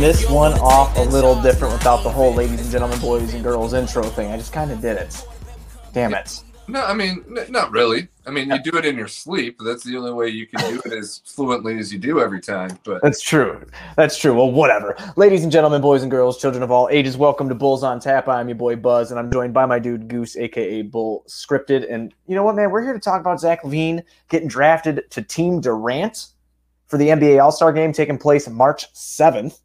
this one off a little different without the whole ladies and gentlemen, boys and girls intro thing. I just kind of did it. Damn it. No, I mean, not really. I mean, you do it in your sleep. That's the only way you can do it as fluently as you do every time. But That's true. Well, whatever. Ladies and gentlemen, boys and girls, children of all ages, welcome to Bulls on Tap. I'm your boy Buzz, and I'm joined by my dude Goose, a.k.a. Bull Scripted. And you know what, man? We're here to talk about Zach LaVine getting drafted to Team Durant for the NBA All-Star Game taking place March 7th.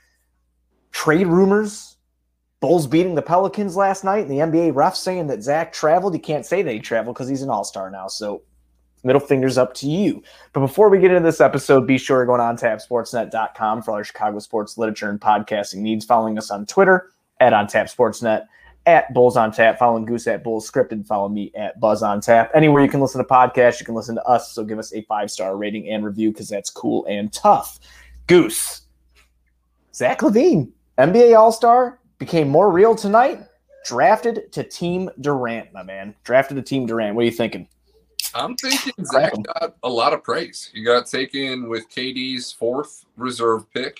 Trade rumors. Bulls beating the Pelicans last night, and the NBA refs saying that Zach traveled. You can't say that he traveled because he's an all-star now, so middle fingers up to you. But before we get into this episode, be sure to go to ontapsportsnet.com for all your Chicago sports literature and podcasting needs. Following us on Twitter, at ontapsportsnet, at Bulls on Tap, following Goose at Bulls Scripted, follow me at Buzz on Tap. Anywhere you can listen to podcasts, you can listen to us, so give us a 5-star rating and review because that's cool and tough. Goose, Zach LaVine, NBA All-Star, became more real tonight. Drafted to Team Durant, my man. Drafted to Team Durant. What are you thinking? I'm thinking Zach got a lot of praise. He got taken with KD's 4th reserve pick.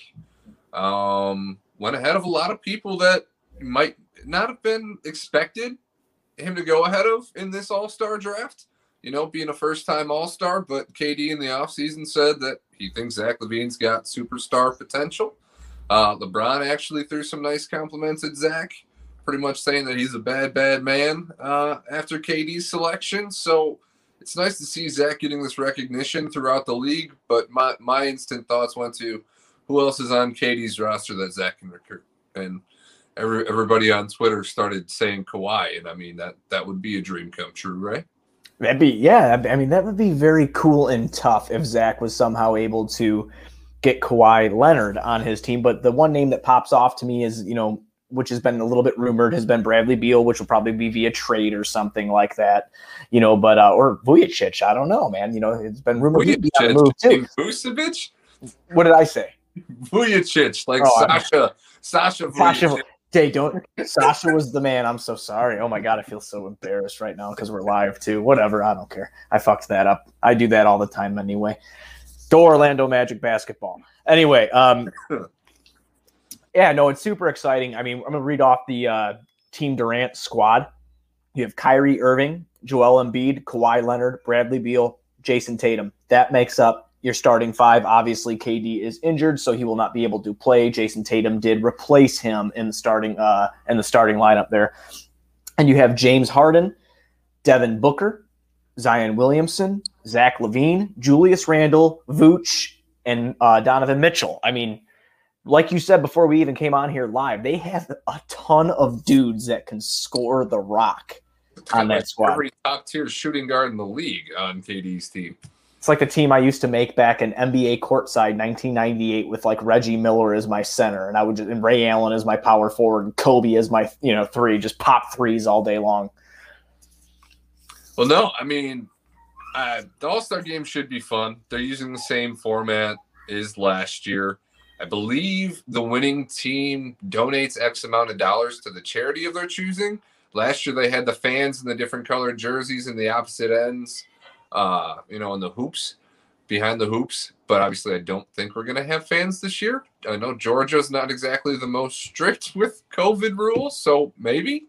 Went ahead of a lot of people that might not have been expected him to go ahead of in this All-Star draft. You know, being a first-time All-Star, but KD in the offseason said that he thinks Zach LaVine's got superstar potential. LeBron actually threw some nice compliments at Zach, pretty much saying that he's a bad man after KD's selection. So it's nice to see Zach getting this recognition throughout the league. But my instant thoughts went to who else is on KD's roster that Zach can recruit. And everybody on Twitter started saying Kawhi. And I mean, that would be a dream come true, right? That'd be, yeah. I mean, that would be very cool and tough if Zach was somehow able to get Kawhi Leonard on his team. But the one name that pops off to me is, you know, which has been a little bit rumored, has been Bradley Beal, which will probably be via trade or something like that, you know, but, or Vujacic. I don't know, man. You know, it's been rumored to be on the move too. Vucevic? What did I say? Vujacic, like Sasha Vujacic. Sasha was the man. I'm so sorry. Oh my God, I feel so embarrassed right now because we're live too. Whatever, I don't care. I fucked that up. I do that all the time anyway. Go Orlando Magic basketball. Anyway, yeah, no, it's super exciting. I mean, I'm going to read off the Team Durant squad. You have Kyrie Irving, Joel Embiid, Kawhi Leonard, Bradley Beal, Jason Tatum. That makes up your starting 5. Obviously, KD is injured, so he will not be able to play. Jason Tatum did replace him in the starting lineup there. And you have James Harden, Devin Booker, Zion Williamson, Zach LaVine, Julius Randle, Vooch, and Donovan Mitchell. I mean, like you said before we even came on here live, they have a ton of dudes that can score the rock on that squad. Every top-tier shooting guard in the league on KD's team. It's like the team I used to make back in NBA courtside 1998 with like Reggie Miller as my center, and and Ray Allen as my power forward, and Kobe as my 3, just pop threes all day long. Well, no, I mean, the All-Star Game should be fun. They're using the same format as last year. I believe the winning team donates X amount of dollars to the charity of their choosing. Last year they had the fans in the different colored jerseys in the opposite ends, in the hoops, behind the hoops. But obviously I don't think we're going to have fans this year. I know Georgia's not exactly the most strict with COVID rules, so maybe.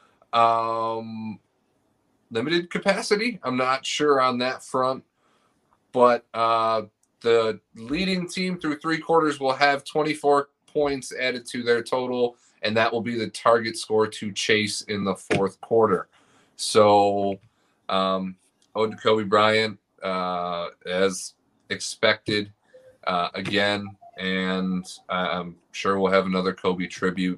Limited capacity. I'm not sure on that front, but the leading team through 3 quarters will have 24 points added to their total, and that will be the target score to chase in the 4th quarter. So, ode to Kobe Bryant, as expected, again, and I'm sure we'll have another Kobe tribute.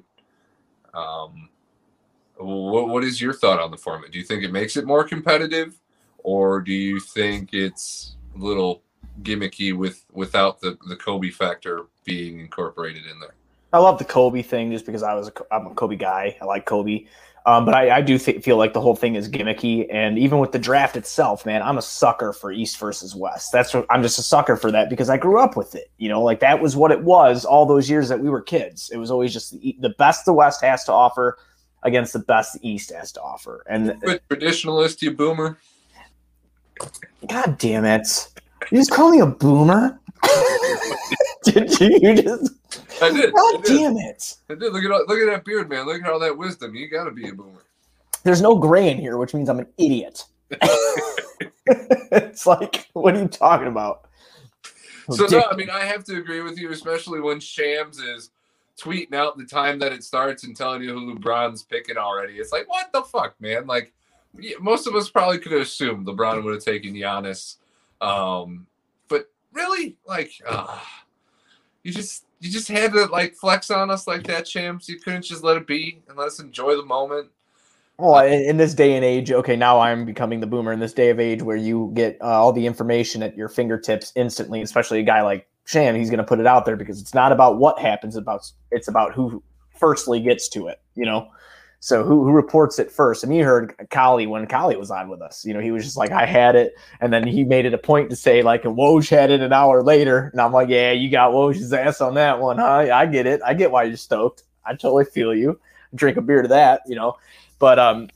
What is your thought on the format? Do you think it makes it more competitive, or do you think it's a little gimmicky without the Kobe factor being incorporated in there? I love the Kobe thing just because I'm a Kobe guy. I like Kobe. But I do feel like the whole thing is gimmicky. And even with the draft itself, man, I'm a sucker for East versus West. I'm just a sucker for that because I grew up with it. You know, like that was what it was all those years that we were kids. It was always just the best the West has to offer against the best the East has to offer. And traditionalist, you boomer. God damn it. You just call me a boomer? Did you just? I did. God damn it! I did. Look at that beard, man. Look at all that wisdom. You got to be a boomer. There's no gray in here, which means I'm an idiot. It's like, what are you talking about? So no, I mean, I have to agree with you, especially when Shams is tweeting out the time that it starts and telling you who LeBron's picking already. It's like, what the fuck, man? Like, most of us probably could have assumed LeBron would have taken Giannis, but really, like, you just had to like flex on us like that, Shams. You couldn't just let it be and let us enjoy the moment. Well, in this day and age, okay, now I'm becoming the boomer in this day of age where you get all the information at your fingertips instantly, especially a guy like Sham. He's going to put it out there because it's not about what happens, it's about who firstly gets to it, you know? So who reports it first? And you heard Kali when Kali was on with us. You know, he was just like, I had it. And then he made it a point to say, like, and Woj had it an hour later. And I'm like, yeah, you got Woj's ass on that one, huh? I get it. I get why you're stoked. I totally feel you. Drink a beer to that, you know? But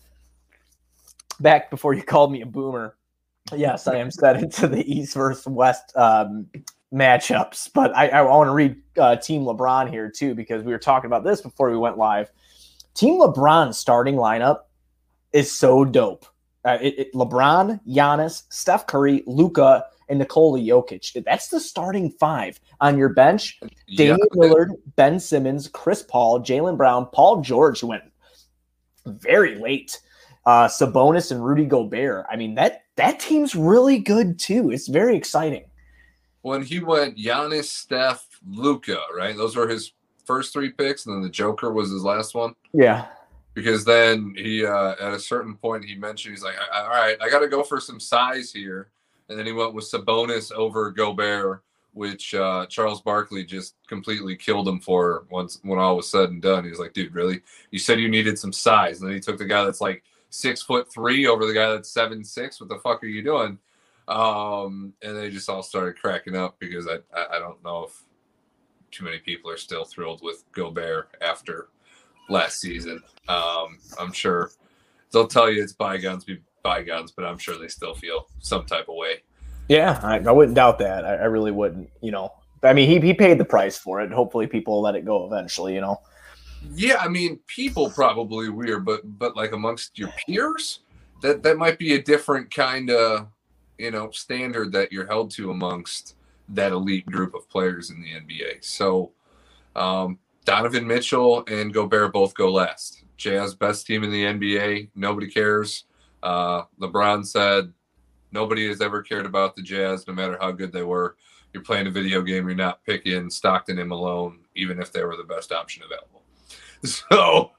back before you called me a boomer, yes, I am set into the East versus West matchups. But I want to read Team LeBron here, too, because we were talking about this before we went live. Team LeBron's starting lineup is so dope. LeBron, Giannis, Steph Curry, Luka, and Nikola Jokic. That's the starting five. On your bench, Damian Lillard, Ben Simmons, Chris Paul, Jaylen Brown, Paul George, who went very late, Sabonis, and Rudy Gobert. I mean, that team's really good, too. It's very exciting. When he went Giannis, Steph, Luka, right? Those were his first three picks, and then the Joker was his last one. Yeah. Because then he, at a certain point, he mentioned, he's like, all right, I got to go for some size here. And then he went with Sabonis over Gobert, which Charles Barkley just completely killed him for when all was said and done. He was like, dude, really? You said you needed some size. And then he took the guy that's like 6'3" over the guy that's 7'6". What the fuck are you doing? And they just all started cracking up because I don't know if too many people are still thrilled with Gobert after last season. I'm sure they'll tell you it's bygones be bygones, but I'm sure they still feel some type of way. Yeah, I wouldn't doubt that. I really wouldn't, you know. I mean, he paid the price for it. Hopefully people will let it go eventually, you know. Yeah, I mean, people probably weird, but like amongst your peers, that might be a different kind of, you know, standard that you're held to amongst that elite group of players in the NBA. So Donovan Mitchell and Gobert both go last. Jazz best team in the NBA. Nobody cares. LeBron said nobody has ever cared about the Jazz, no matter how good they were. You're playing a video game. You're not picking Stockton and Malone, even if they were the best option available. So,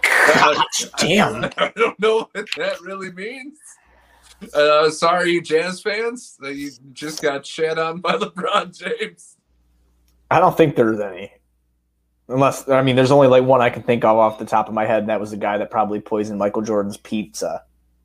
damn. I don't know what that really means. Sorry, Jazz fans, that you just got shat on by LeBron James. I don't think there's any. Unless, I mean, there's only like one I can think of off the top of my head, and that was the guy that probably poisoned Michael Jordan's pizza.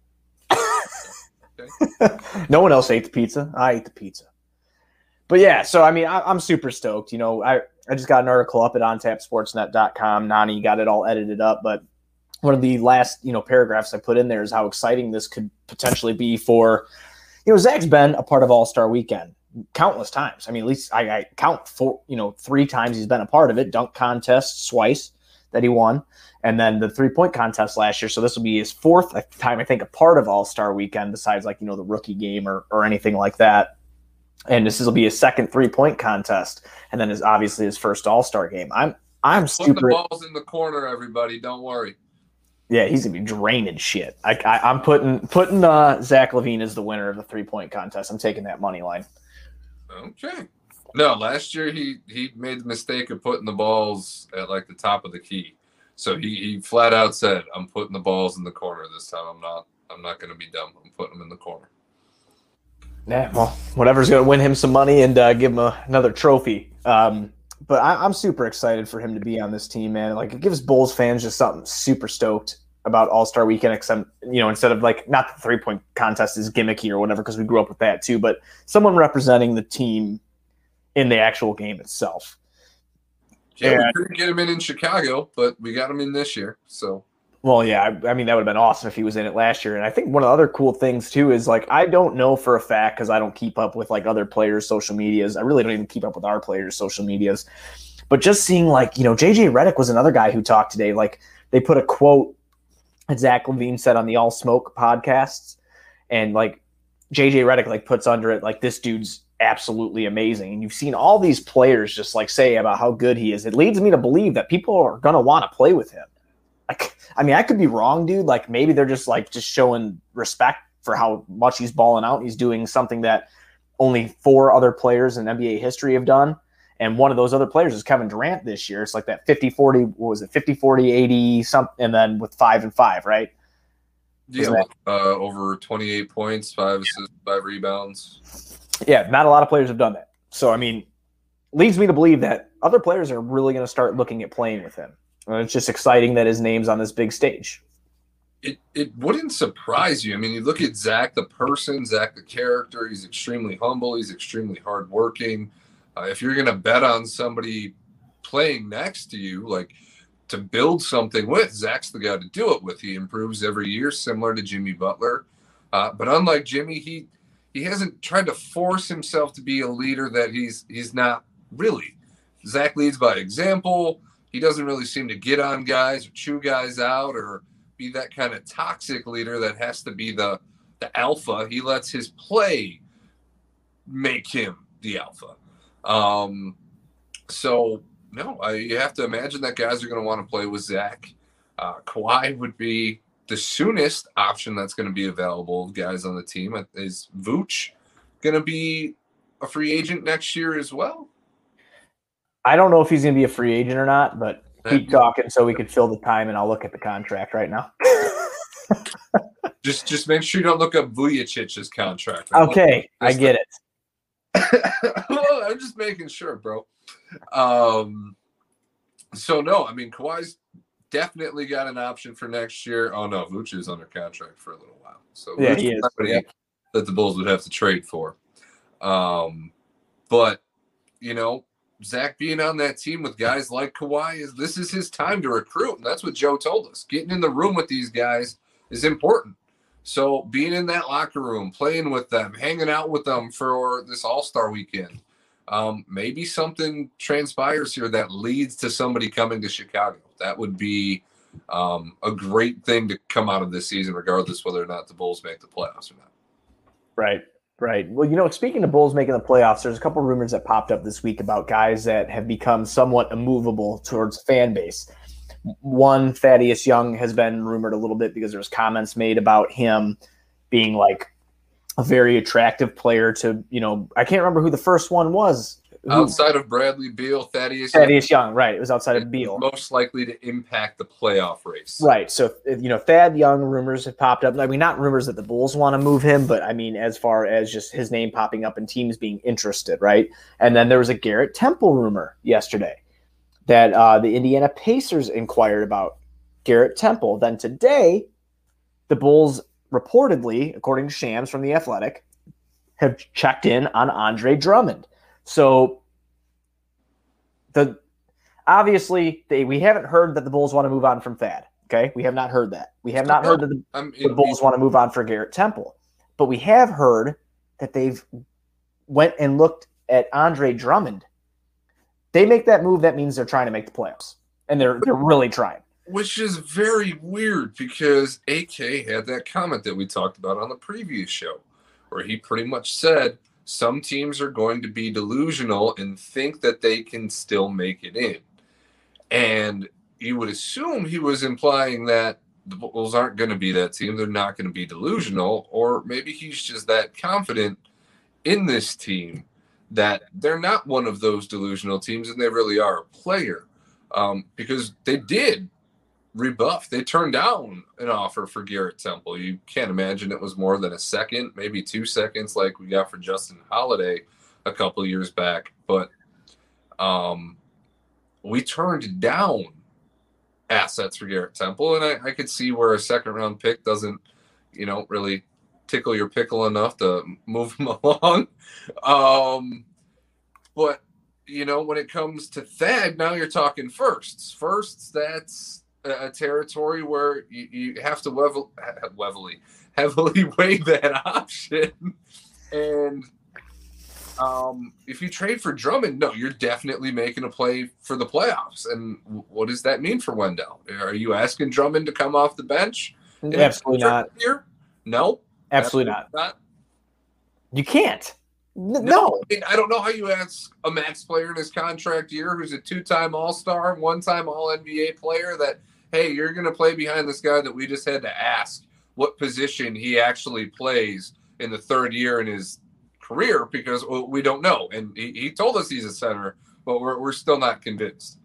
Okay. No one else ate the pizza. I ate the pizza. But yeah, so I mean, I'm super stoked. You know, I just got an article up at ontapsportsnet.com. Nani got it all edited up, but one of the last, you know, paragraphs I put in there is how exciting this could potentially be for, you know, Zach's been a part of All-Star Weekend countless times. I mean, at least I count 3 times he's been a part of it. Dunk contests twice that he won, and then the 3-point contest last year. So this will be his 4th time, I think, a part of All-Star Weekend, besides like, you know, the rookie game or anything like that. And this will be his 2nd 3-point contest, and then obviously his first All-Star game. I'm super. Put the balls in the corner, everybody. Don't worry. Yeah, he's gonna be draining shit. I'm putting Zach LaVine as the winner of the 3-point contest. I'm taking that money line. Okay. No, last year he made the mistake of putting the balls at like the top of the key. So he flat out said, "I'm putting the balls in the corner this time. I'm not going to be dumb. I'm putting them in the corner." Yeah, well, whatever's going to win him some money and give him another trophy. But I'm super excited for him to be on this team, man. Like, it gives Bulls fans just something super stoked about All-Star Weekend, except, you know, instead of like, not the 3-point contest is gimmicky or whatever, because we grew up with that too, but someone representing the team in the actual game itself. Yeah, we couldn't get him in Chicago, but we got him in this year. So, Well, yeah, I mean, that would have been awesome if he was in it last year. And I think one of the other cool things, too, is like, I don't know for a fact because I don't keep up with like other players' social medias. I really don't even keep up with our players' social medias. But just seeing like, JJ Redick was another guy who talked today. Like, they put a quote that Zach LaVine said on the All Smoke podcasts. And like, JJ Redick like puts under it, like, this dude's absolutely amazing. And you've seen all these players just like say about how good he is. It leads me to believe that people are going to want to play with him. Like, I mean, I could be wrong, dude. Like, maybe they're just showing respect for how much he's balling out. He's doing something that only 4 other players in NBA history have done. And one of those other players is Kevin Durant this year. It's like that 50-40, what was it, 50-40, 80 something, and then with 5 and 5, right? Yeah, over 28 points, 5 assists, 5 rebounds. Yeah, not a lot of players have done that. So, I mean, leads me to believe that other players are really going to start looking at playing with him. And it's just exciting that his name's on this big stage. It wouldn't surprise you. I mean, you look at Zach the person, Zach the character. He's extremely humble. He's extremely hardworking. If you're going to bet on somebody playing next to you, like to build something with, Zach's the guy to do it with. He improves every year, similar to Jimmy Butler. But unlike Jimmy, he hasn't tried to force himself to be a leader that he's not really. Zach leads by example. He doesn't really seem to get on guys or chew guys out or be that kind of toxic leader that has to be the alpha. He lets his play make him the alpha. So, no, you have to imagine that guys are going to want to play with Zach. Kawhi would be the soonest option that's going to be available. Guys on the team. Is Vooch going to be a free agent next year as well? I don't know if he's going to be a free agent or not, but keep talking so we could fill the time, and I'll look at the contract right now. just make sure you don't look up Vujicic's contract. Okay, I get it. I'm just making sure, bro. So, no, I mean, Kawhi's definitely got an option for next year. Oh, no, Vooch is under contract for a little while. So, yeah, he is. That the Bulls would have to trade for. But, Zach being on that team with guys like Kawhi, this is his time to recruit. And that's what Joe told us. Getting in the room with these guys is important. So being in that locker room, playing with them, hanging out with them for this All-Star weekend, maybe something transpires here that leads to somebody coming to Chicago. That would be a great thing to come out of this season, regardless whether or not the Bulls make the playoffs or not. Right. Right. Well, speaking of Bulls making the playoffs, there's a couple of rumors that popped up this week about guys that have become somewhat immovable towards fan base. One, Thaddeus Young has been rumored a little bit because there was comments made about him being like a very attractive player to, I can't remember who the first one was. Outside of Bradley Beal, Thaddeus Young, right. It was outside of Beal. Most likely to impact the playoff race. Right. So, Thad Young rumors have popped up. I mean, not rumors that the Bulls want to move him, but I mean, as far as just his name popping up and teams being interested, right? And then there was a Garrett Temple rumor yesterday that the Indiana Pacers inquired about Garrett Temple. Then today, the Bulls reportedly, according to Shams from The Athletic, have checked in on Andre Drummond. So, obviously, we haven't heard that the Bulls want to move on from Thad. Okay, we have not heard that. We have not heard that the Bulls want to move on for Garrett Temple, but we have heard that they've went and looked at Andre Drummond. They make that move, that means they're trying to make the playoffs, and they're really trying. Which is very weird because AK had that comment that we talked about on the previous show, where he pretty much said some teams are going to be delusional and think that they can still make it in. And you would assume he was implying that the Bulls aren't going to be that team. They're not going to be delusional. Or maybe he's just that confident in this team that they're not one of those delusional teams and they really are a player. Because they did rebuff. They turned down an offer for Garrett Temple. You can't imagine it was more than a second, maybe 2 seconds like we got for Justin Holiday a couple of years back. But we turned down assets for Garrett Temple, and I could see where a second-round pick doesn't, really tickle your pickle enough to move him along. But, when it comes to Thad, now you're talking firsts. Firsts, that's a territory where you have to heavily weigh that option. And if you trade for Drummond, no, you're definitely making a play for the playoffs. And what does that mean for Wendell? Are you asking Drummond to come off the bench? Absolutely not. Here? No. Absolutely not. You can't. No. I mean, I don't know how you ask a max player in his contract year who's a 2-time All-Star, 1-time All-NBA player that, hey, you're going to play behind this guy that we just had to ask what position he actually plays in the third year in his career, because we don't know. And he told us he's a center, but we're still not convinced.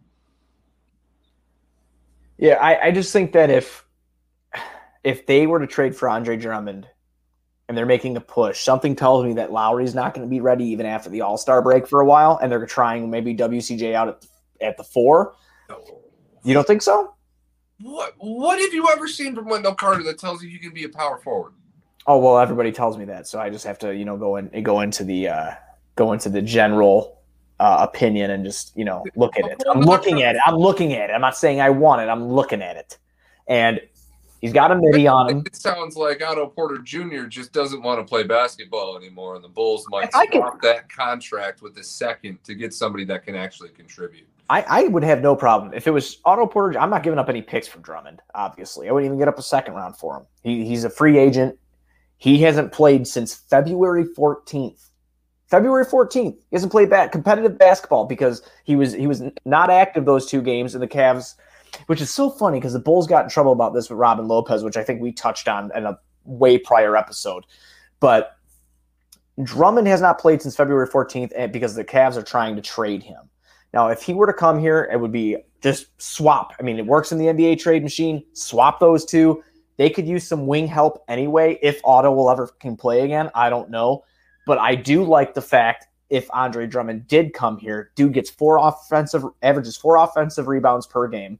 Yeah, I just think that if they were to trade for Andre Drummond and they're making a push, something tells me that Lowry's not going to be ready even after the All-Star break for a while, and they're trying maybe WCJ out at the 4. No. You don't think so? What have you ever seen from Wendell Carter that tells you can be a power forward? Oh, well, everybody tells me that, so I just have to, go into the general opinion and just, look at it. I'm looking at it. I'm not saying I want it. I'm looking at it. And he's got a midi on him. It sounds like Otto Porter Jr. just doesn't want to play basketball anymore, and the Bulls might swap that contract with the second to get somebody that can actually contribute. I would have no problem. If it was Otto Porter, I'm not giving up any picks for Drummond, obviously. I wouldn't even get up a second round for him. He's a free agent. He hasn't played since February 14th. February 14th. He hasn't played competitive basketball because he was not active those 2 games, and the Cavs, which is so funny because the Bulls got in trouble about this with Robin Lopez, which I think we touched on in a way prior episode. But Drummond has not played since February 14th because the Cavs are trying to trade him. Now, if he were to come here, it would be just swap. I mean, it works in the NBA trade machine. Swap those 2. They could use some wing help anyway. If Otto will ever can play again, I don't know. But I do like the fact if Andre Drummond did come here, dude gets averages 4 offensive rebounds per game.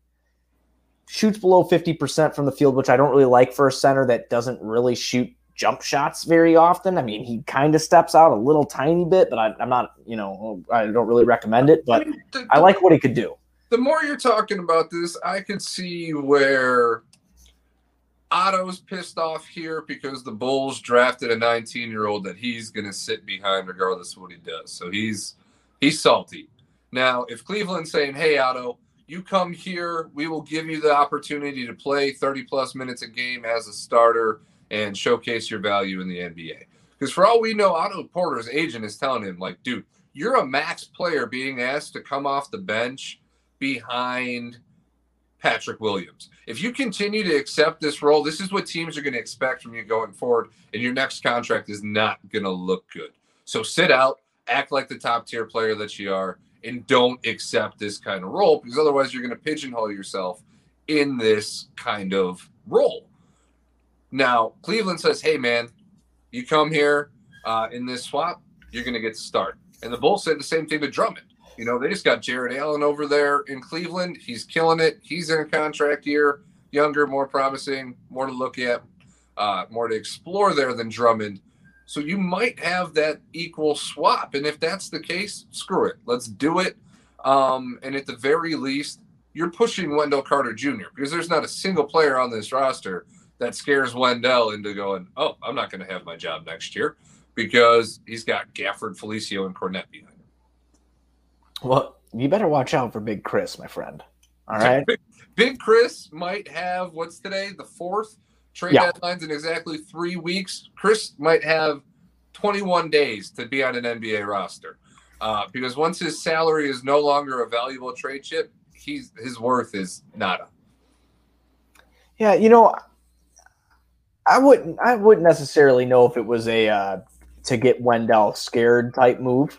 Shoots below 50% from the field, which I don't really like for a center that doesn't really shoot jump shots very often. I mean, he kind of steps out a little tiny bit, but I'm not, I don't really recommend it, but I like what he could do. The more you're talking about this, I can see where Otto's pissed off here because the Bulls drafted a 19-year-old that he's going to sit behind regardless of what he does. So he's salty. Now, if Cleveland's saying, hey, Otto, you come here, we will give you the opportunity to play 30-plus minutes a game as a starter and showcase your value in the NBA. Because for all we know, Otto Porter's agent is telling him, like, dude, you're a max player being asked to come off the bench behind Patrick Williams. If you continue to accept this role, this is what teams are going to expect from you going forward, and your next contract is not going to look good. So sit out, act like the top-tier player that you are, and don't accept this kind of role, because otherwise you're going to pigeonhole yourself in this kind of role. Now, Cleveland says, hey, man, you come here in this swap, you're going to get to start. And the Bulls said the same thing to Drummond. They just got Jared Allen over there in Cleveland. He's killing it. He's in a contract year, younger, more promising, more to look at, more to explore there than Drummond. So you might have that equal swap. And if that's the case, screw it. Let's do it. And at the very least, you're pushing Wendell Carter Jr. because there's not a single player on this roster that scares Wendell into going, oh, I'm not going to have my job next year because he's got Gafford, Felicio, and Cornette behind him. Well, you better watch out for Big Chris, my friend. All right? Big Chris might have, what's today, the 4th? Trade deadlines in exactly 3 weeks. Chris might have 21 days to be on an NBA roster because once his salary is no longer a valuable trade chip, his worth is nada. Yeah, I wouldn't necessarily know if it was a to get Wendell scared type move.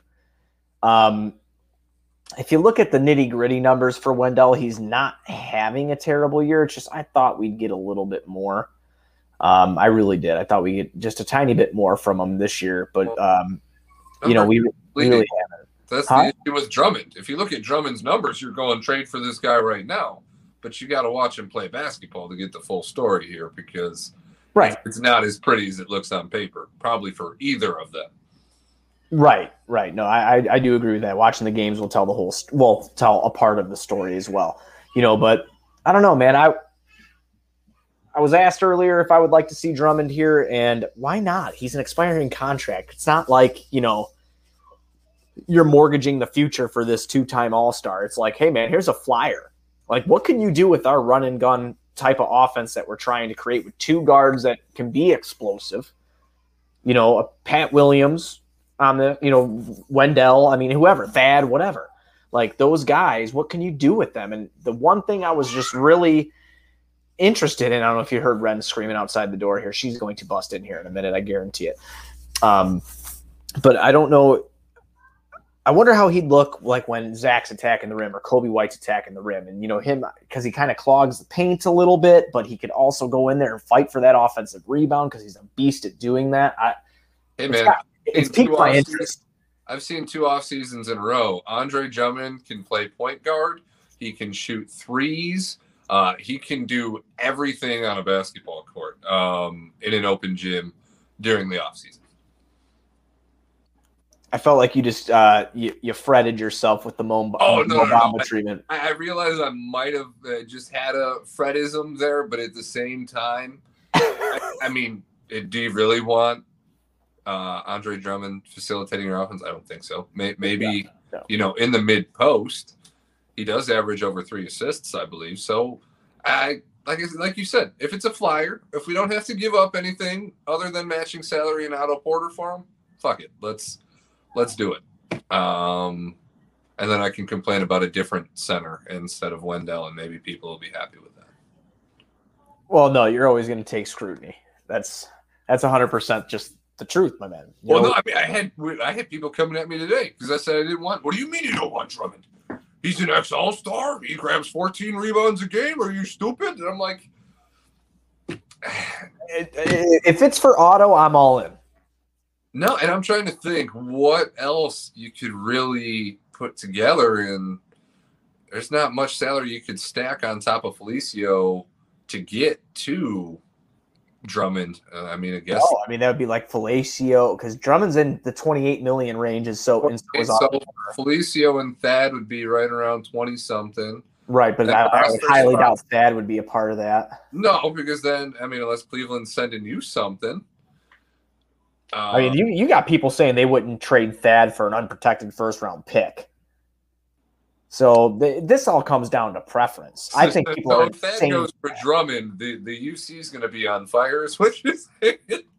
If you look at the nitty-gritty numbers for Wendell, he's not having a terrible year. It's just I thought we'd get a little bit more. I really did. I thought we'd get just a tiny bit more from him this year. But, we really haven't. That's the issue with Drummond. If you look at Drummond's numbers, you're going trade for this guy right now. But you got to watch him play basketball to get the full story here because it's not as pretty as it looks on paper, probably for either of them. Right. No, I do agree with that. Watching the games will tell tell a part of the story as well. But I don't know, man. I was asked earlier if I would like to see Drummond here, and why not? He's an expiring contract. It's not like, you're mortgaging the future for this two-time All-Star. It's like, hey, man, here's a flyer. Like, what can you do with our run-and-gun type of offense that we're trying to create with two guards that can be explosive? A Pat Williams on the, Wendell, whoever, Thad, whatever. Like, those guys, what can you do with them? And the one thing I was just really interested in, I don't know if you heard Ren screaming outside the door here. She's going to bust in here in a minute, I guarantee it. But I don't know. I wonder how he'd look like when Zach's attacking the rim or Kobe White's attacking the rim. And, him, because he kind of clogs the paint a little bit, but he could also go in there and fight for that offensive rebound because he's a beast at doing that. Hey, man. It's piqued my interest. I've seen 2 off seasons in a row. Andre Drummond can play point guard. He can shoot threes. He can do everything on a basketball court in an open gym during the offseason. I felt like you just you fretted yourself with the Mo Bamba treatment. I realized I might have just had a fretism there, but at the same time, do you really want Andre Drummond facilitating your offense? I don't think so. Maybe in the mid post, he does average over 3 assists, I believe. So, like you said, if it's a flyer, if we don't have to give up anything other than matching salary and Otto Porter for him, fuck it. Let's do it. And then I can complain about a different center instead of Wendell, and maybe people will be happy with that. Well, no, you're always going to take scrutiny. That's 100% just the truth, my man. I had people coming at me today because I said I didn't want. What do you mean you don't want Drummond? He's an ex-All-Star. He grabs 14 rebounds a game. Are you stupid? And I'm like, if it's for Otto, I'm all in. No, and I'm trying to think what else you could really put together, and there's not much salary you could stack on top of Felicio to get to Drummond. I guess. Oh, that would be like Felicio, because Drummond's in the 28 million range, so Felicio and Thad would be right around 20 something. Right, but I would highly doubt Thad would be a part of that. No, because then unless Cleveland's sending you something. You got people saying they wouldn't trade Thad for an unprotected first-round pick. So this all comes down to preference. I think people are if Thad goes for Drummond, the UC is going to be on fire, is what you're saying.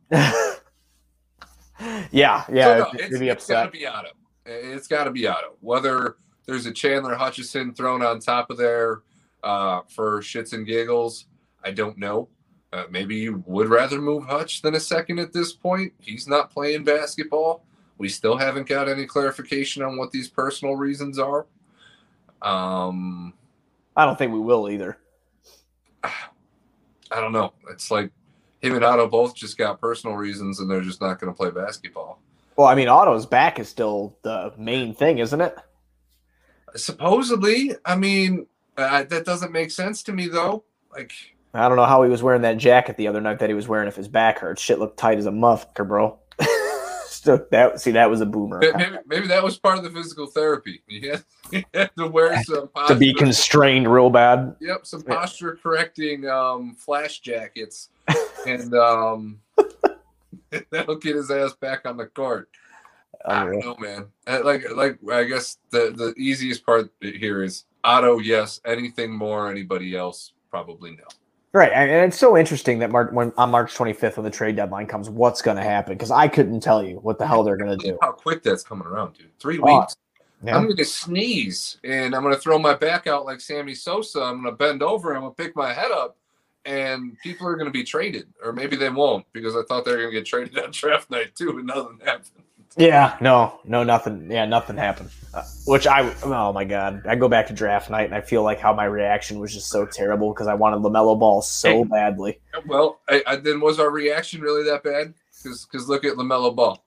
yeah. It's got to be Otto. It's got to be Otto. Whether there's a Chandler Hutchison thrown on top of there for shits and giggles, I don't know. Maybe you would rather move Hutch than a second at this point. He's not playing basketball. We still haven't got any clarification on what these personal reasons are. I don't think we will either. I don't know. It's like him and Otto both just got personal reasons, and they're just not going to play basketball. Well, Otto's back is still the main thing, isn't it? Supposedly. That doesn't make sense to me, though. I don't know how he was wearing that jacket the other night that he was wearing if his back hurt. Shit looked tight as a motherfucker, bro. That was a boomer. Maybe that was part of the physical therapy. He had to wear some posture. To be constrained real bad. Yep, some posture correcting flash jackets, and that'll get his ass back on the court. I don't know, man. I guess the easiest part here is Otto. Yes. Anything more? Anybody else? Probably no. Right, and it's so interesting that when on March 25th, when the trade deadline comes, what's going to happen? Because I couldn't tell you what the hell they're going to do. How quick that's coming around, dude. 3 weeks. Yeah. I'm going to sneeze, and I'm going to throw my back out like Sammy Sosa. I'm going to bend over, and I'm going to pick my head up, and people are going to be traded. Or maybe they won't, because I thought they were going to get traded on draft night, too, and nothing happened. Yeah, no, nothing. Yeah, nothing happened. Oh my God. I go back to draft night and I feel like how my reaction was just so terrible because I wanted LaMelo Ball so badly. Well, then was our reaction really that bad? Because look at LaMelo Ball.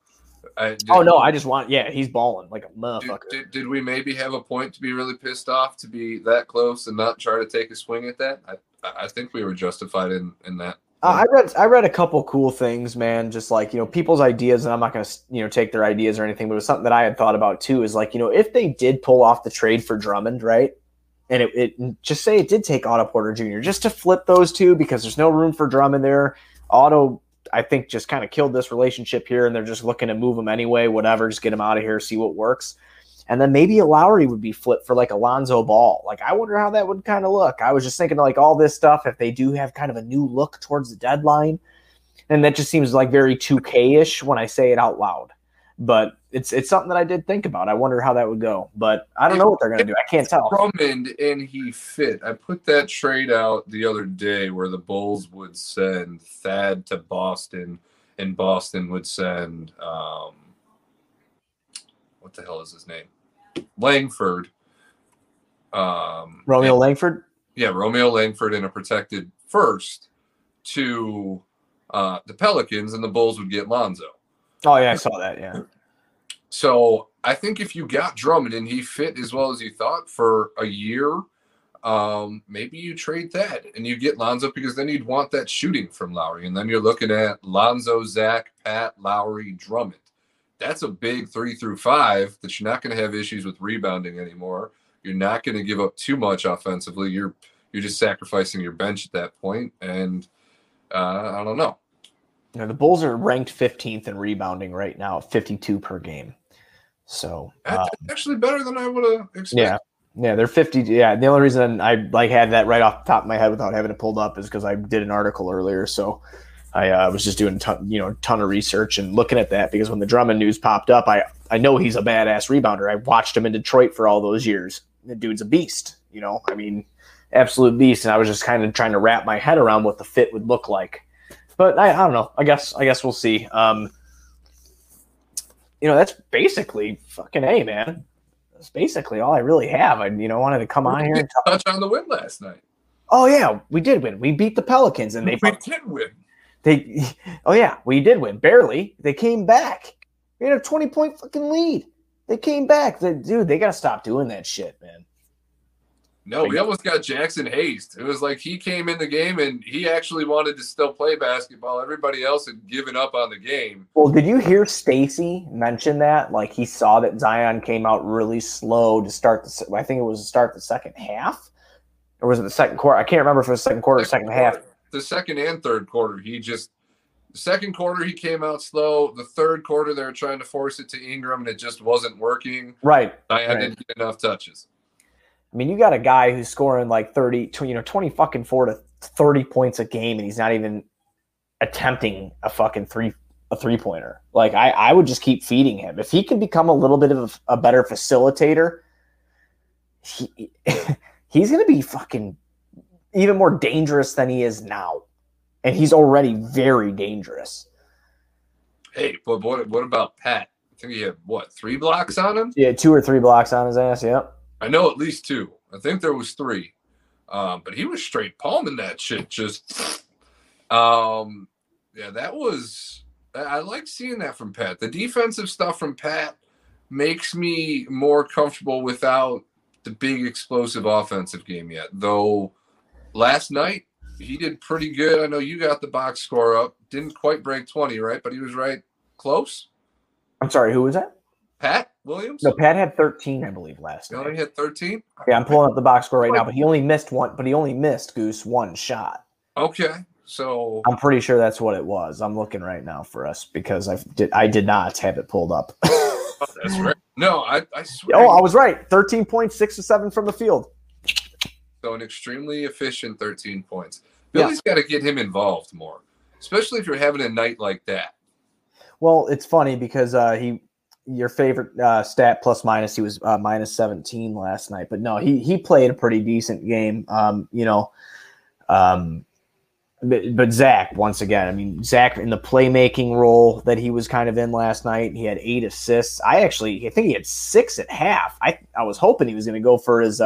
He's balling like a motherfucker. Did we maybe have a point to be really pissed off to be that close and not try to take a swing at that? I think we were justified in that. I read a couple cool things, man. Just like, people's ideas, and I'm not going to, take their ideas or anything, but it was something that I had thought about too. Is like, if they did pull off the trade for Drummond, right? and it just say it did take Otto Porter Jr. just to flip those two because there's no room for Drummond there. Otto, I think, just kind of killed this relationship here, and they're just looking to move him anyway, whatever, just get him out of here, see what works. And then maybe a Lowry would be flipped for like Alonzo Ball. Like, I wonder how that would kind of look. I was just thinking like all this stuff, if they do have kind of a new look towards the deadline, and that just seems like very 2K-ish when I say it out loud. But it's something that I did think about. I wonder how that would go. But I don't know what they're going to do. I can't tell. Drummond and he fit. I put that trade out the other day where the Bulls would send Thad to Boston, and Boston would send what the hell is his name? Langford. Romeo Langford? Yeah, Romeo Langford in a protected first to the Pelicans, and the Bulls would get Lonzo. Oh, yeah, I saw that, yeah. So I think if you got Drummond and he fit as well as you thought for a year, maybe you trade that and you get Lonzo, because then you'd want that shooting from Lowry. And then you're looking at Lonzo, Zach, Pat, Lowry, Drummond. That's a big 3 through 5 that you're not going to have issues with rebounding anymore. You're not going to give up too much offensively. You're just sacrificing your bench at that point. And I don't know. You know, the Bulls are ranked 15th in rebounding right now at 52 per game. So that's actually better than I would have expected. Yeah, they're 50. Yeah, the only reason I had that right off the top of my head without having it pulled up is because I did an article earlier. So I was just doing a ton of research and looking at that, because when the Drummond news popped up, I know he's a badass rebounder. I watched him in Detroit for all those years. The dude's a beast. I mean, absolute beast. And I was just kind of trying to wrap my head around what the fit would look like. But I don't know. I guess we'll see. That's basically fucking A, man. That's basically all I really have. I wanted to come on here and touch on the win last night. Oh yeah, we did win. We beat the Pelicans, and we did win. We did win barely. They came back. We had a 20-point fucking lead. They came back. They got to stop doing that shit, man. No, we almost got Jackson Hayes. It was like he came in the game and he actually wanted to still play basketball. Everybody else had given up on the game. Well, did you hear Stacy mention that? Like, he saw that Zion came out really slow to start I think it was to start the second half? Or was it the second quarter? I can't remember if it was the second quarter or second half. The second and third quarter, the second quarter he came out slow. The third quarter they were trying to force it to Ingram and it just wasn't working. Right. Zion didn't get enough touches. I mean, you got a guy who's scoring like 20 fucking 4 to 30 points a game, and he's not even attempting a fucking three-pointer. Like, I would just keep feeding him. If he can become a little bit of a better facilitator, he's going to be fucking even more dangerous than he is now. And he's already very dangerous. Hey, but what about Pat? I think he had, 3 blocks on him? Yeah, 2 or 3 blocks on his ass, yep. I know at least 2. I think there was 3. But he was straight palming that shit. Just, that was – I like seeing that from Pat. The defensive stuff from Pat makes me more comfortable without the big explosive offensive game yet. Though last night he did pretty good. I know you got the box score up. Didn't quite break 20, right? But he was right close. I'm sorry, who was that? Pat Williams? No, Pat had 13, I believe, last night. He only had 13? Yeah, I'm pulling up the box score right now, but he only missed Goose one shot. Okay. So I'm pretty sure that's what it was. I'm looking right now for us because I did not have it pulled up. That's right. No, I swear. Oh, I was right. 13 points, 6 to 7 from the field. So an extremely efficient 13 points. Billy's got to get him involved more, especially if you're having a night like that. Well, it's funny because your favorite stat plus minus, he was minus 17 last night. But no, he played a pretty decent game. But Zach, once again, I mean, Zach in the playmaking role that he was kind of in last night, he had 8 assists. I think he had 6 at half. I was hoping he was going to go for his,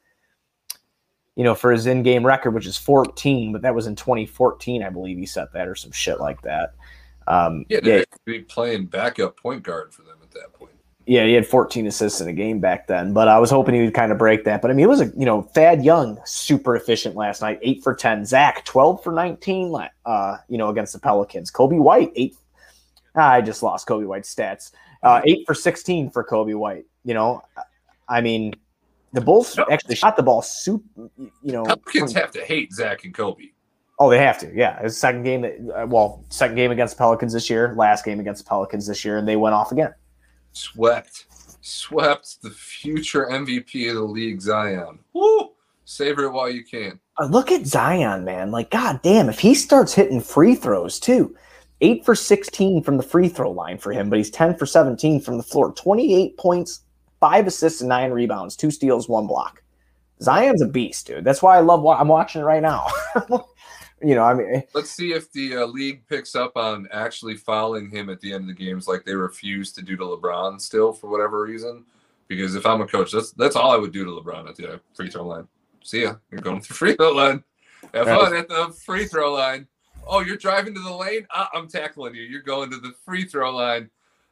for his in-game record, which is 14, but that was in 2014, I believe he set that or some shit like that. They'd be playing backup point guard for them at that point. Yeah, he had 14 assists in a game back then, but I was hoping he would kind of break that. But I mean, it was Thad Young, super efficient last night, 8 for 10. Zach, 12 for 19, against the Pelicans. Kobe White, 8. I just lost Kobe White's stats. 8 for 16 for Kobe White. I mean, The Bulls actually shot the ball Pelicans have to hate Zach and Kobe. Oh, they have to. Yeah, it's second game against the Pelicans this year, last game against the Pelicans this year, and they went off again. Swept the future MVP of the league, Zion. Woo! Savor it while you can. Look at Zion, man. Like, goddamn, if he starts hitting free throws too, 8 for 16 from the free throw line for him, but he's 10 for 17 from the floor, 28 points, 5 assists and 9 rebounds, 2 steals, 1 block. Zion's a beast, dude. That's why I'm watching it right now. Let's see if the league picks up on actually fouling him at the end of the games like they refuse to do to LeBron still for whatever reason. Because if I'm a coach, that's all I would do to LeBron at the free throw line. See ya. You're going to the free throw line. Have fun at the free throw line. Oh, you're driving to the lane? I'm tackling you. You're going to the free throw line.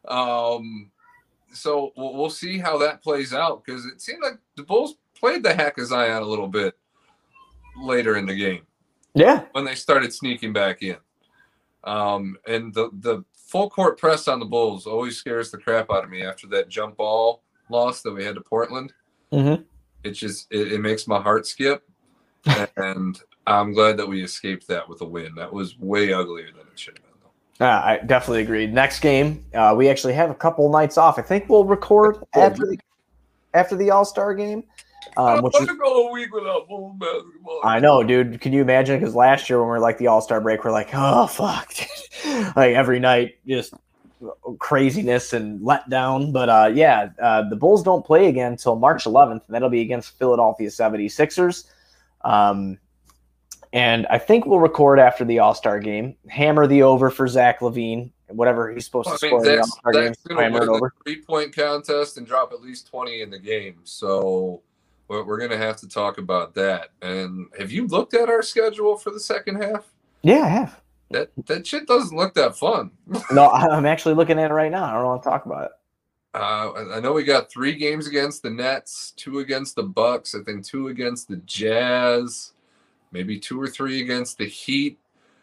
So we'll see how that plays out because it seemed like the Bulls played the heck of Zion a little bit later in the game. Yeah. When they started sneaking back in. And the full court press on the Bulls always scares the crap out of me after that jump ball loss that we had to Portland. Mm-hmm. It makes my heart skip. And I'm glad that we escaped that with a win. That was way uglier than it should have been, though. I definitely agree. Next game, we actually have a couple nights off. I think we'll record after the All-Star game. Which is go a week without Bulls basketball. I know, dude. Can you imagine? Because last year when we were like the All-Star break, we're like, oh fuck, like every night just craziness and letdown. But the Bulls don't play again until March 11th, and that'll be against Philadelphia 76ers. And I think we'll record after the All-Star game, hammer the over for Zach LaVine, whatever he's supposed to score in the All-Star game. Hammer it over. 3-point contest and drop at least 20 in the game. So we're going to have to talk about that. And have you looked at our schedule for the second half? Yeah, I have. That shit doesn't look that fun. No, I'm actually looking at it right now. I don't want to talk about it. I know we got 3 games against the Nets, 2 against the Bucks, I think 2 against the Jazz, maybe 2 or 3 against the Heat.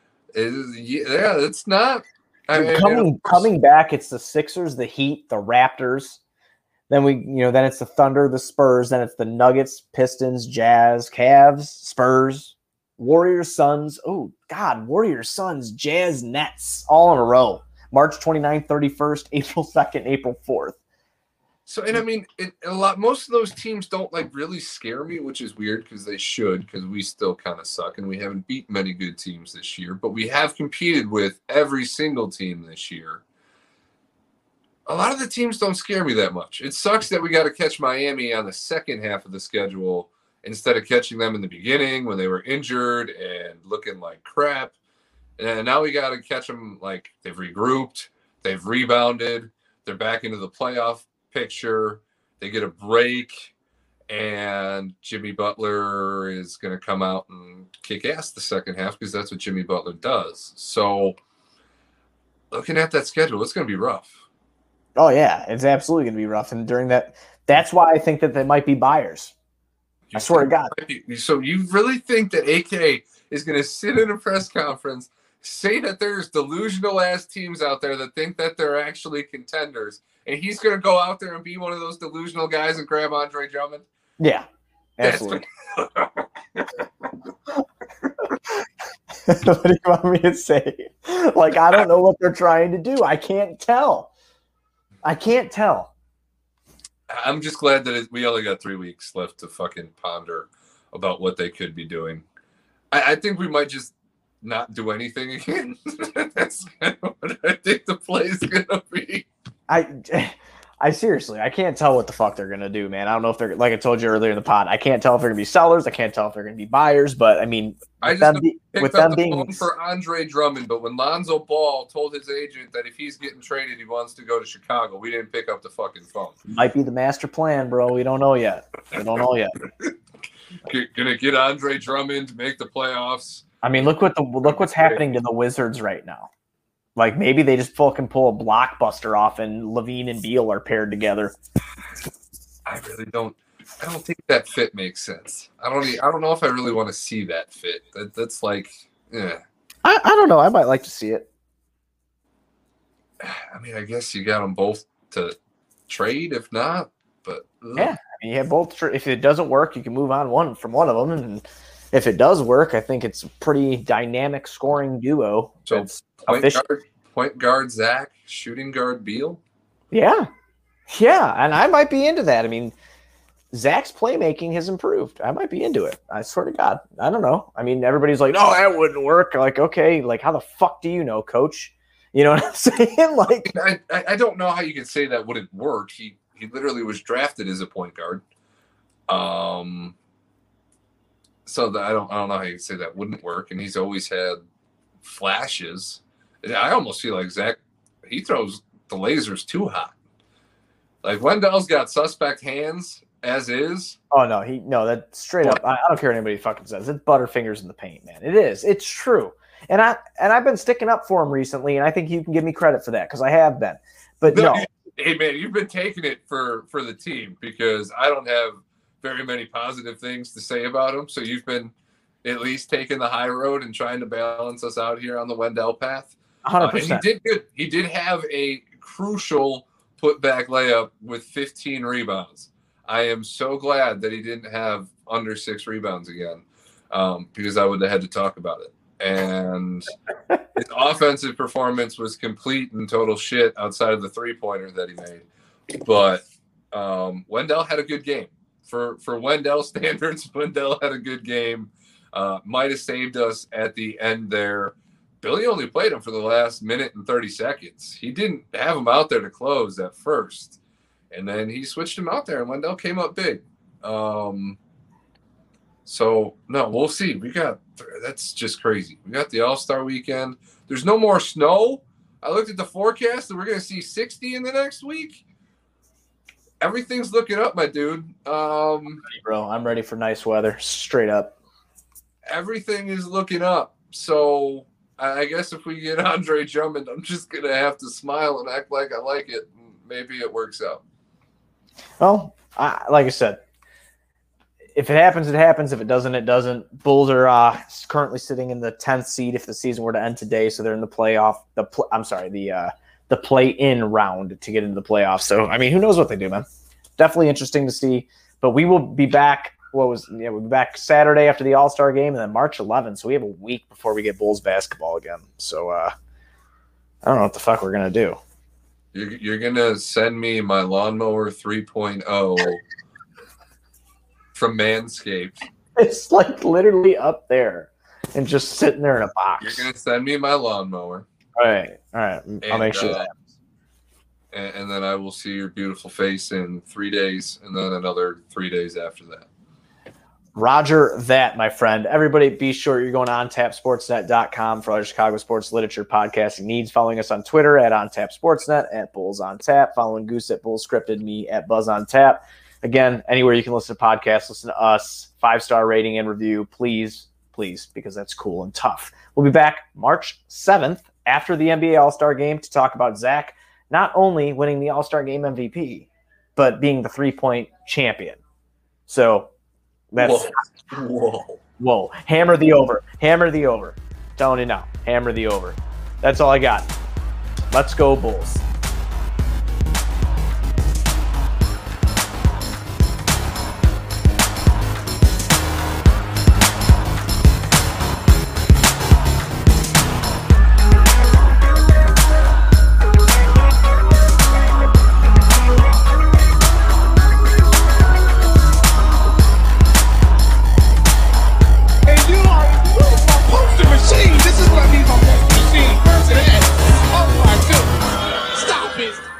It's not. Coming back, it's the Sixers, the Heat, the Raptors. Then then it's the Thunder, the Spurs. Then it's the Nuggets, Pistons, Jazz, Cavs, Spurs, Warriors, Suns. Oh God, Warriors, Suns, Jazz, Nets, all in a row. March 29th, 31st, April 2nd, April 4th. So, and I mean, most of those teams don't really scare me, which is weird because they should, because we still kind of suck and we haven't beat many good teams this year, but we have competed with every single team this year. A lot of the teams don't scare me that much. It sucks that we got to catch Miami on the second half of the schedule instead of catching them in the beginning when they were injured and looking like crap. And now we got to catch them like they've regrouped, they've rebounded, they're back into the playoff picture, they get a break, and Jimmy Butler is going to come out and kick ass the second half because that's what Jimmy Butler does. So looking at that schedule, it's going to be rough. Oh, yeah, it's absolutely going to be rough. And during that's why I think that they might be buyers. I swear to God. So you really think that AK is going to sit in a press conference, say that there's delusional-ass teams out there that think that they're actually contenders, and he's going to go out there and be one of those delusional guys and grab Andre Drummond? Yeah, absolutely. What do you want me to say? Like, I don't know what they're trying to do. I can't tell. I'm just glad that we only got 3 weeks left to fucking ponder about what they could be doing. I think we might just not do anything again. That's kind of what I think the play is going to be. I seriously, I can't tell what the fuck they're going to do, man. I don't know if they're, like I told you earlier in the pod, I can't tell if they're going to be sellers. I can't tell if they're going to be buyers, but I mean, with them being for Andre Drummond, but when Lonzo Ball told his agent that if he's getting traded, he wants to go to Chicago, we didn't pick up the fucking phone. Might be the master plan, bro. We don't know yet. Gonna get Andre Drummond to make the playoffs. I mean, look what's happening to the Wizards right now. Like, maybe they just fucking pull a blockbuster off and LaVine and Beal are paired together. I don't think that fit makes sense. I don't know if I really want to see that fit. That's like, yeah. I don't know. I might like to see it. I mean, I guess you got them both to trade, if not. But yeah, mean, you have both. If it doesn't work, you can move on from one of them, and if it does work, I think it's a pretty dynamic scoring duo. So point guard Zach, shooting guard Beal. Yeah, and I might be into that. I mean, Zach's playmaking has improved. I might be into it. I swear to God. I don't know. I mean, everybody's like, "No, that wouldn't work." Like, okay, like how the fuck do you know, Coach? You know what I'm saying? Like, I don't know how you could say that wouldn't work. He literally was drafted as a point guard. So that I don't know how you could say that wouldn't work. And he's always had flashes. I almost feel like Zach, he throws the lasers too hot. Like Wendell's got suspect hands as is. Oh no, that straight up. I don't care what anybody fucking says. It's butterfingers in the paint, man. It is. It's true. And I've been sticking up for him recently, and I think you can give me credit for that because I have been. But no. Hey man, you've been taking it for the team because I don't have very many positive things to say about him. So you've been at least taking the high road and trying to balance us out here on the Wendell path. 100%. And he did good. He did have a crucial putback layup with 15 rebounds. I am so glad that he didn't have under 6 rebounds again because I would have had to talk about it. And his offensive performance was complete and total shit outside of the 3-pointer that he made. But Wendell had a good game. For Wendell standards, Wendell had a good game. Might have saved us at the end there. Billy only played him for the last minute and 30 seconds. He didn't have him out there to close at first. And then he switched him out there, and Wendell came up big. So, no, we'll see. That's just crazy. We got the All-Star weekend. There's no more snow. I looked at the forecast, and we're going to see 60 in the next week. Everything's looking up, my dude. Bro, I'm ready for nice weather. Straight up. Everything is looking up. So I guess if we get Andre Drummond, I'm just going to have to smile and act like I like it. Maybe it works out. Well, like I said, if it happens, it happens. If it doesn't, it doesn't. Bulls are currently sitting in the 10th seed if the season were to end today. So they're in the playoff. The play-in round to get into the playoffs. So, I mean, who knows what they do, man? Definitely interesting to see. But we will be back. We'll be back Saturday after the All-Star game, and then March 11th. So we have a week before we get Bulls basketball again. So I don't know what the fuck we're gonna do. You're gonna send me my lawnmower 3.0 from Manscaped. It's like literally up there and just sitting there in a box. You're gonna send me my lawnmower. All right. I'll make sure that. And then I will see your beautiful face in 3 days, and then another 3 days after that. Roger that, my friend. Everybody, be sure you're going to OnTapSportsNet.com for all your Chicago sports literature podcasting needs. Following us on Twitter at OnTapSportsNet, at Bulls on Tap. Following Goose at Bulls Scripted, me at Buzz on Tap. Again, anywhere you can listen to podcasts, listen to us. 5-star rating and review, please, because that's cool and tough. We'll be back March 7th after the NBA All-Star Game to talk about Zach not only winning the All-Star Game MVP, but being the 3-point champion. So that's whoa. Hammer the over. Telling you now, hammer the over. That's all I got. Let's go, Bulls. This is what I mean by machine. Oh my goodness. Stop it.